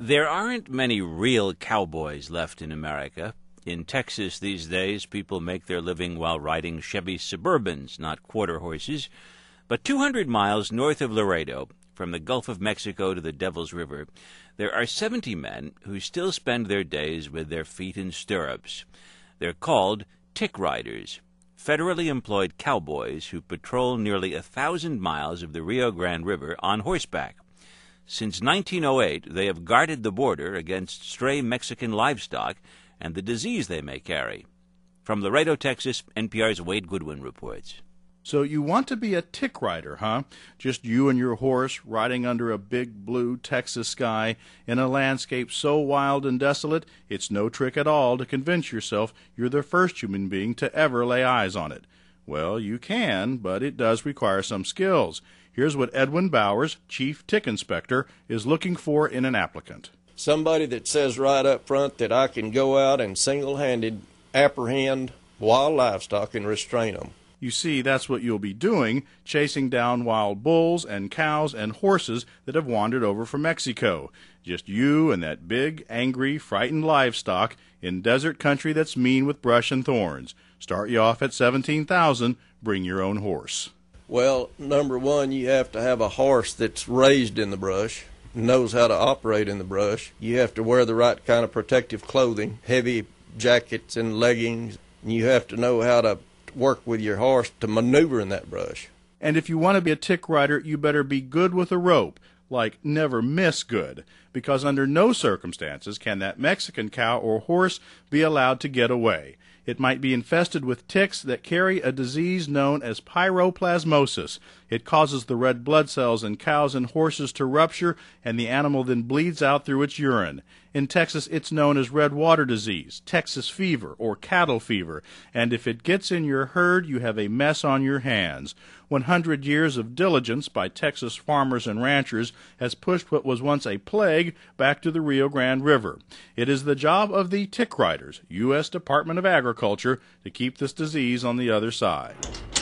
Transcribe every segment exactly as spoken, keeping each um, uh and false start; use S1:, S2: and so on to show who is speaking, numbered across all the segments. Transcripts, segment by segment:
S1: There aren't many real cowboys left in America. In Texas these days, people make their living while riding Chevy Suburbans, not quarter horses. But two hundred miles north of Laredo, from the Gulf of Mexico to the Devil's River, there are seventy men who still spend their days with their feet in stirrups. They're called tick riders, federally employed cowboys who patrol nearly a thousand miles of the Rio Grande River on horseback. Since nineteen oh eight, they have guarded the border against stray Mexican livestock and the disease they may carry. From Laredo, Texas, N P R's Wade Goodwin reports.
S2: So you want to be a tick rider, huh? Just you and your horse riding under a big blue Texas sky in a landscape so wild and desolate, it's no trick at all to convince yourself you're the first human being to ever lay eyes on it. Well, you can, but it does require some skills. Here's what Edwin Bowers, Chief Tick Inspector, is looking for in an applicant.
S3: Somebody that says right up front that I can go out and single-handed apprehend wild livestock and restrain them.
S2: You see, that's what you'll be doing, chasing down wild bulls and cows and horses that have wandered over from Mexico. Just you and that big, angry, frightened livestock in desert country that's mean with brush and thorns. Start you off at seventeen thousand dollars. Bring your own horse.
S3: Well, number one, you have to have a horse that's raised in the brush, knows how to operate in the brush. You have to wear the right kind of protective clothing, heavy jackets and leggings. You have to know how to work with your horse to maneuver in that brush.
S2: And if you want to be a tick rider, you better be good with a rope, like never miss good, because under no circumstances can that Mexican cow or horse be allowed to get away. It might be infested with ticks that carry a disease known as pyroplasmosis. It causes the red blood cells in cows and horses to rupture, and the animal then bleeds out through its urine. In Texas, it's known as red water disease, Texas fever, or cattle fever, and if it gets in your herd, you have a mess on your hands. one hundred years of diligence by Texas farmers and ranchers has pushed what was once a plague back to the Rio Grande River. It is the job of the tick riders, U S Department of Agriculture, to keep this disease on the other side.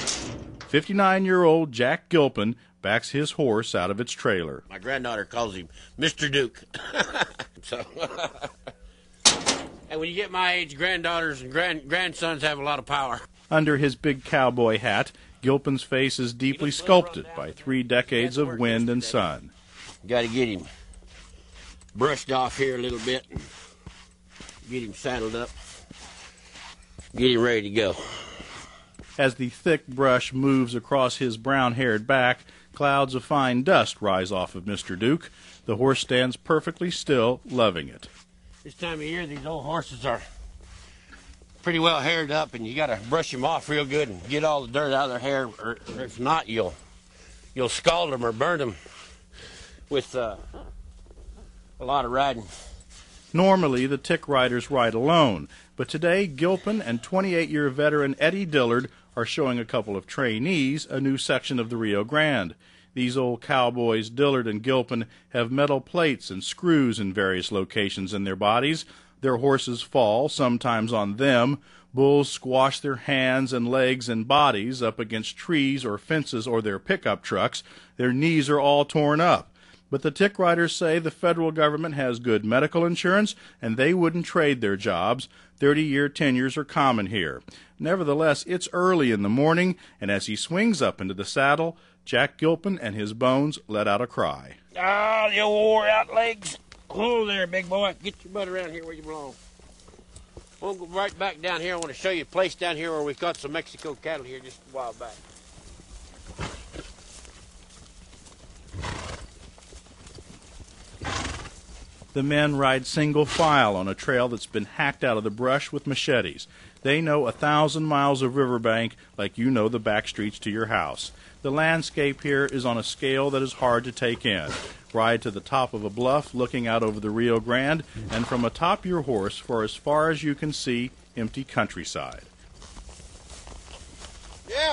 S2: fifty-nine-year-old Jack Gilpin backs his horse out of its trailer.
S4: My granddaughter calls him Mister Duke. so, and when you get my age, granddaughters and grand grandsons have a lot of power.
S2: Under his big cowboy hat, Gilpin's face is deeply sculpted by three decades of wind and sun.
S4: Got to get him brushed off here a little bit, and get him saddled up, get him ready to go.
S2: As the thick brush moves across his brown-haired back, clouds of fine dust rise off of Mister Duke. The horse stands perfectly still, loving it.
S4: This time of year, these old horses are pretty well haired up, and you got to brush them off real good and get all the dirt out of their hair, or, or if not, you'll you'll scald them or burn them with uh, a lot of riding.
S2: Normally, the tick riders ride alone, but today Gilpin and twenty-eight-year veteran Eddie Dillard are showing a couple of trainees a new section of the Rio Grande. These old cowboys, Dillard and Gilpin, have metal plates and screws in various locations in their bodies. Their horses fall, sometimes on them. Bulls squash their hands and legs and bodies up against trees or fences or their pickup trucks. Their knees are all torn up. But the tick riders say the federal government has good medical insurance, and they wouldn't trade their jobs. Thirty-year tenures are common here. Nevertheless, it's early in the morning, and as he swings up into the saddle, Jack Gilpin and his bones let out a cry.
S4: Ah, you wore-out legs. Oh, there, big boy. Get your butt around here where you belong. We'll go right back down here. I want to show you a place down here where we caught some Mexico cattle here just a while back.
S2: The men ride single file on a trail that's been hacked out of the brush with machetes. They know a thousand miles of riverbank like you know the back streets to your house. The landscape here is on a scale that is hard to take in. Ride to the top of a bluff looking out over the Rio Grande, and from atop your horse for as far as you can see, empty countryside.
S5: Yeah.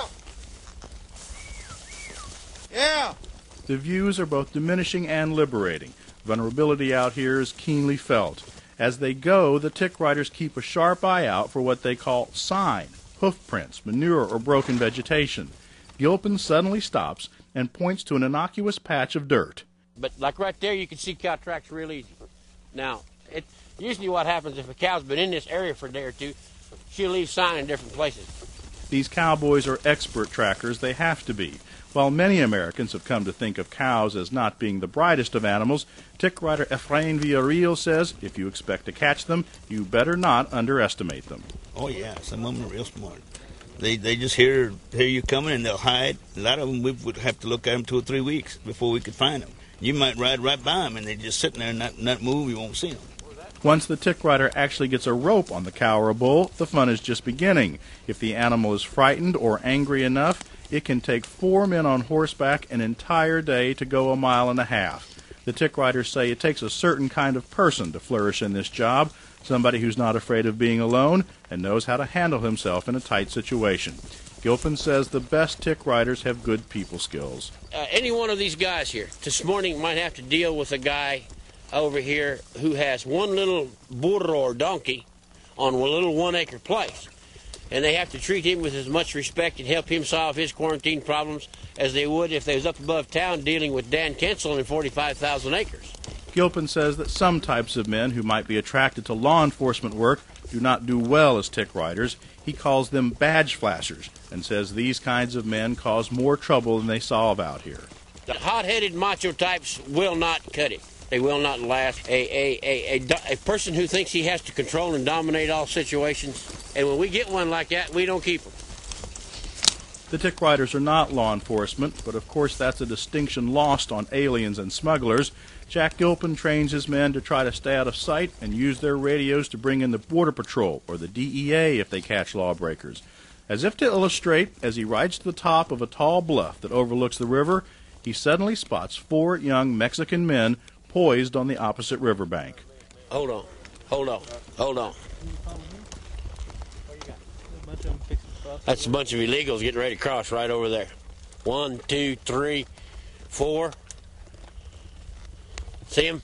S5: Yeah.
S2: The views are both diminishing and liberating. Vulnerability out here is keenly felt. As they go, the tick riders keep a sharp eye out for what they call sign, hoof prints, manure, or broken vegetation. Gilpin suddenly stops and points to an innocuous patch of dirt.
S4: But like right there, you can see cow tracks real easy. Now, it, usually what happens if a cow's been in this area for a day or two, she'll leave sign in different places.
S2: These cowboys are expert trackers. They have to be. While many Americans have come to think of cows as not being the brightest of animals, tick rider Efrain Villarreal says if you expect to catch them, you better not underestimate them.
S5: Oh, yeah, some of them are real smart. They they just hear hear you coming and they'll hide. A lot of them, we would have to look at them two or three weeks before we could find them. You might ride right by them and they're just sitting there and not, not move, you won't see them.
S2: Once the tick rider actually gets a rope on the cow or bull, the fun is just beginning. If the animal is frightened or angry enough, it can take four men on horseback an entire day to go a mile and a half. The tick riders say it takes a certain kind of person to flourish in this job, somebody who's not afraid of being alone and knows how to handle himself in a tight situation. Gilpin says the best tick riders have good people skills.
S4: Uh, any one of these guys here this morning might have to deal with a guy over here who has one little burro or donkey on a little one-acre place. And they have to treat him with as much respect and help him solve his quarantine problems as they would if they was up above town dealing with Dan Kensel and forty-five thousand acres.
S2: Gilpin says that some types of men who might be attracted to law enforcement work do not do well as tick riders. He calls them badge flashers and says these kinds of men cause more trouble than they solve out here.
S4: The hot-headed macho types will not cut it. They will not last. A, a, a, a, a person who thinks he has to control and dominate all situations, and when we get one like that, we don't keep them.
S2: The tick riders are not law enforcement, but of course that's a distinction lost on aliens and smugglers. Jack Gilpin trains his men to try to stay out of sight and use their radios to bring in the Border Patrol or the D E A if they catch lawbreakers. As if to illustrate, as he rides to the top of a tall bluff that overlooks the river, he suddenly spots four young Mexican men poised on the opposite riverbank.
S4: Hold on, hold on, hold on. That's a bunch of illegals getting ready to cross right over there. One, two, three, four. See them?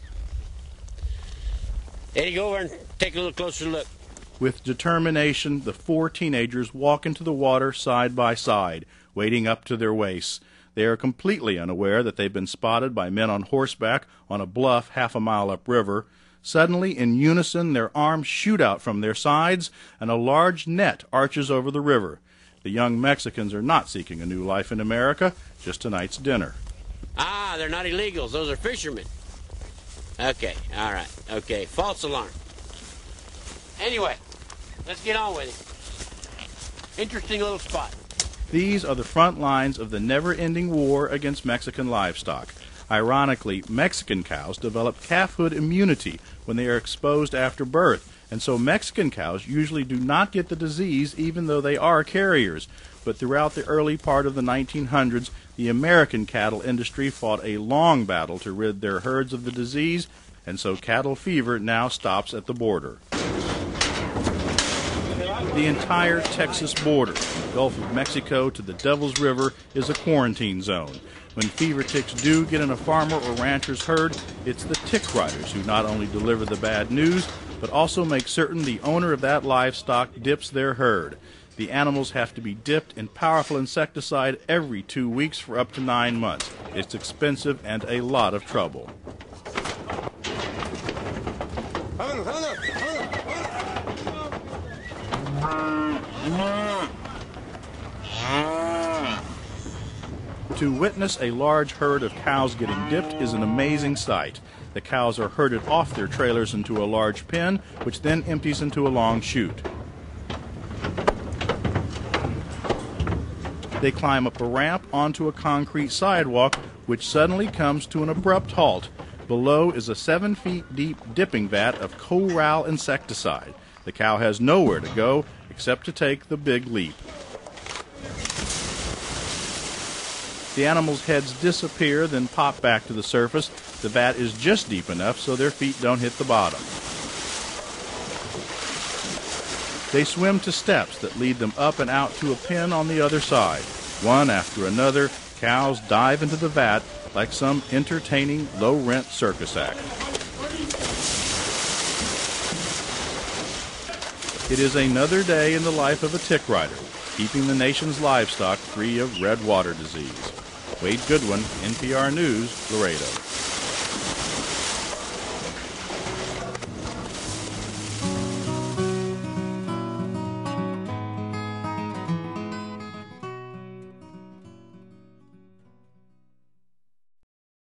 S4: Eddie, go over and take a little closer look.
S2: With determination, the four teenagers walk into the water side by side, wading up to their waists. They are completely unaware that they've been spotted by men on horseback on a bluff half a mile upriver. Suddenly, in unison, their arms shoot out from their sides, and a large net arches over the river. The young Mexicans are not seeking a new life in America, just tonight's dinner.
S4: Ah, they're not illegals. Those are fishermen. Okay, all right. Okay, false alarm. Anyway, let's get on with it. Interesting little spot.
S2: These are the front lines of the never-ending war against Mexican livestock. Ironically, Mexican cows develop calfhood immunity when they are exposed after birth, and so Mexican cows usually do not get the disease even though they are carriers. But throughout the early part of the nineteen hundreds, the American cattle industry fought a long battle to rid their herds of the disease, and so cattle fever now stops at the border. The entire Texas border, from the Gulf of Mexico to the Devil's River, is a quarantine zone. When fever ticks do get in a farmer or rancher's herd, it's the tick riders who not only deliver the bad news, but also make certain the owner of that livestock dips their herd. The animals have to be dipped in powerful insecticide every two weeks for up to nine months. It's expensive and a lot of trouble. To witness a large herd of cows getting dipped is an amazing sight. The cows are herded off their trailers into a large pen, which then empties into a long chute. They climb up a ramp onto a concrete sidewalk, which suddenly comes to an abrupt halt. Below is a seven feet deep dipping vat of Coral insecticide. The cow has nowhere to go except to take the big leap. The animals' heads disappear, then pop back to the surface. The vat is just deep enough so their feet don't hit the bottom. They swim to steps that lead them up and out to a pen on the other side. One after another, cows dive into the vat like some entertaining, low-rent circus act. It is another day in the life of a tick rider, keeping the nation's livestock free of red water disease. Wade Goodwin, N P R News, Laredo.